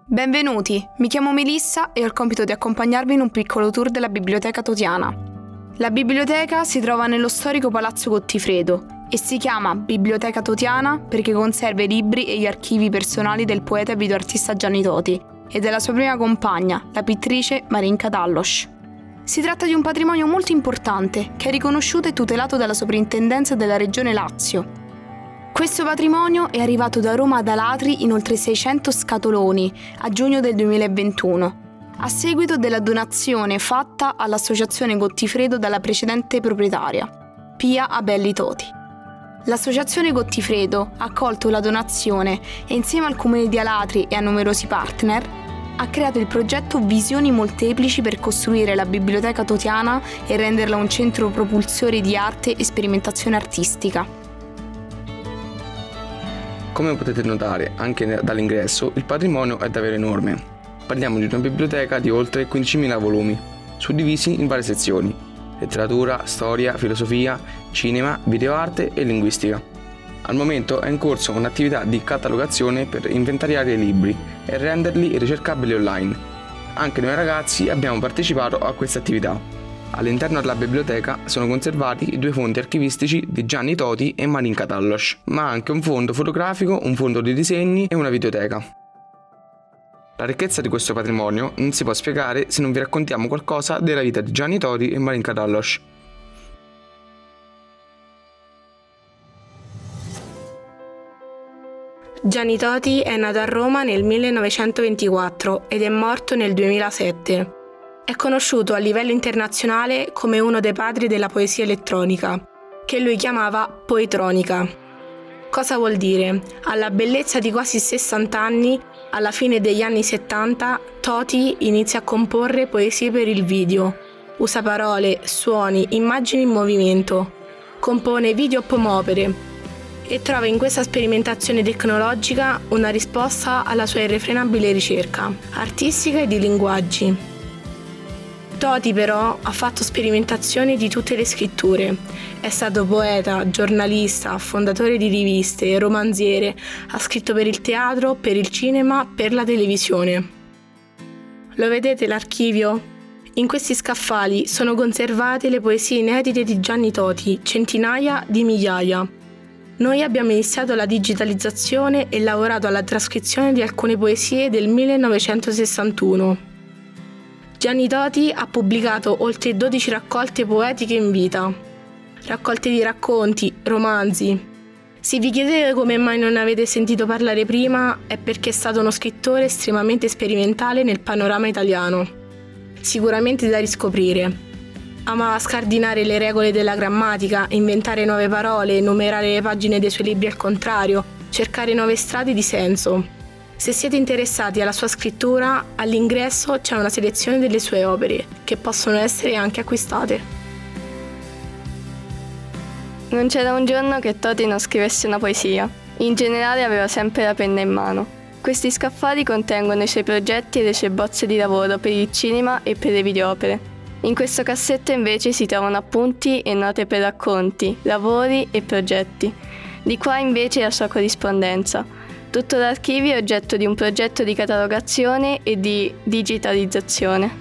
Benvenuti, mi chiamo Melissa e ho il compito di accompagnarvi in un piccolo tour della Biblioteca Totiana. La biblioteca si trova nello storico Palazzo Gottifredo e si chiama Biblioteca Totiana perché conserva i libri e gli archivi personali del poeta e videoartista Gianni Toti e della sua prima compagna, la pittrice Marinka Dallos. Si tratta di un patrimonio molto importante che è riconosciuto e tutelato dalla Soprintendenza della Regione Lazio. Questo patrimonio è arrivato da Roma ad Alatri in oltre 600 scatoloni a giugno del 2021, a seguito della donazione fatta all'Associazione Gottifredo dalla precedente proprietaria, Pia Abelli Toti. L'Associazione Gottifredo ha accolto la donazione e insieme al Comune di Alatri e a numerosi partner ha creato il progetto Visioni Molteplici per costruire la Biblioteca Totiana e renderla un centro propulsore di arte e sperimentazione artistica. Come potete notare anche dall'ingresso, il patrimonio è davvero enorme. Parliamo di una biblioteca di oltre 15.000 volumi, suddivisi in varie sezioni: letteratura, storia, filosofia, cinema, videoarte e linguistica. Al momento è in corso un'attività di catalogazione per inventariare i libri e renderli ricercabili online. Anche noi ragazzi abbiamo partecipato a questa attività. All'interno della biblioteca sono conservati i 2 fondi archivistici di Gianni Toti e Marinka Dallos, ma anche un fondo fotografico, un fondo di disegni e una videoteca. La ricchezza di questo patrimonio non si può spiegare se non vi raccontiamo qualcosa della vita di Gianni Toti e Marinka Dallos. Gianni Toti è nato a Roma nel 1924 ed è morto nel 2007. È conosciuto a livello internazionale come uno dei padri della poesia elettronica, che lui chiamava poetronica. Cosa vuol dire? Alla bellezza di quasi 60 anni, alla fine degli anni 70, Toti inizia a comporre poesie per il video. Usa parole, suoni, immagini in movimento. Compone video pop opere e trova in questa sperimentazione tecnologica una risposta alla sua irrefrenabile ricerca artistica e di linguaggi. Toti però ha fatto sperimentazioni di tutte le scritture. È stato poeta, giornalista, fondatore di riviste, romanziere, ha scritto per il teatro, per il cinema, per la televisione. Lo vedete l'archivio? In questi scaffali sono conservate le poesie inedite di Gianni Toti, centinaia di migliaia. Noi abbiamo iniziato la digitalizzazione e lavorato alla trascrizione di alcune poesie del 1961. Gianni Toti ha pubblicato oltre 12 raccolte poetiche in vita, raccolte di racconti, romanzi. Se vi chiedete come mai non ne avete sentito parlare prima, è perché è stato uno scrittore estremamente sperimentale nel panorama italiano. Sicuramente da riscoprire. Amava scardinare le regole della grammatica, inventare nuove parole, numerare le pagine dei suoi libri al contrario, cercare nuove strade di senso. Se siete interessati alla sua scrittura, all'ingresso c'è una selezione delle sue opere, che possono essere anche acquistate. Non c'era un giorno che Toti non scrivesse una poesia. In generale aveva sempre la penna in mano. Questi scaffali contengono i suoi progetti e le sue bozze di lavoro per il cinema e per le videoopere. In questo cassetto invece si trovano appunti e note per racconti, lavori e progetti. Di qua invece la sua corrispondenza. Tutto l'archivio è oggetto di un progetto di catalogazione e di digitalizzazione.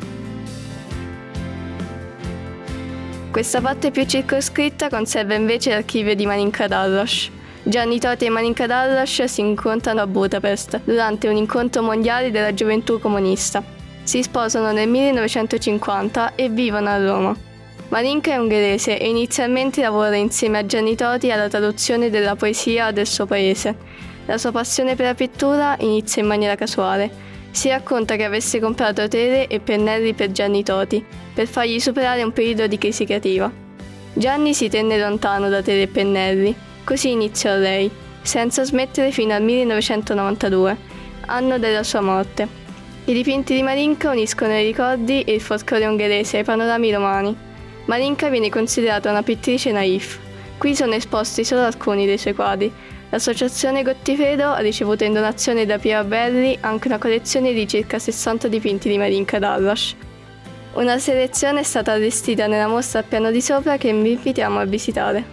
Questa parte più circoscritta conserva invece l'archivio di Marinka Dallos. Gianni Toti e Marinka Dallos si incontrano a Budapest durante un incontro mondiale della gioventù comunista. Si sposano nel 1950 e vivono a Roma. Marinka è ungherese e inizialmente lavora insieme a Gianni Toti alla traduzione della poesia del suo paese. La sua passione per la pittura inizia in maniera casuale. Si racconta che avesse comprato tele e pennelli per Gianni Toti, per fargli superare un periodo di crisi creativa. Gianni si tenne lontano da tele e pennelli, così iniziò lei, senza smettere fino al 1992, anno della sua morte. I dipinti di Marinka uniscono i ricordi e il folklore ungherese ai panorami romani. Marinka viene considerata una pittrice naif. Qui sono esposti solo alcuni dei suoi quadri. L'Associazione Gottifredo ha ricevuto in donazione da Pia Abelli anche una collezione di circa 60 dipinti di Marinka Dallos. Una selezione è stata allestita nella mostra al piano di sopra che vi invitiamo a visitare.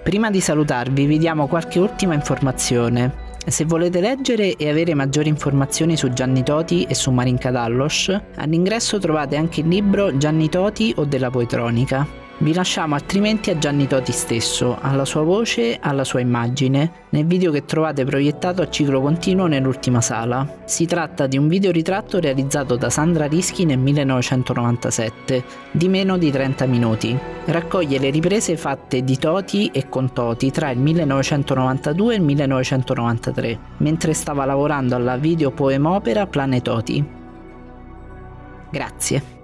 Prima di salutarvi vi diamo qualche ultima informazione. Se volete leggere e avere maggiori informazioni su Gianni Toti e su Marinka Dallos, all'ingresso trovate anche il libro Gianni Toti o della Poetronica. Vi lasciamo altrimenti a Gianni Toti stesso, alla sua voce, alla sua immagine, nel video che trovate proiettato a ciclo continuo nell'ultima sala. Si tratta di un videoritratto realizzato da Sandra Rischi nel 1997, di meno di 30 minuti. Raccoglie le riprese fatte di Toti e con Toti tra il 1992 e il 1993, mentre stava lavorando alla video poemopera Planetoti. Grazie.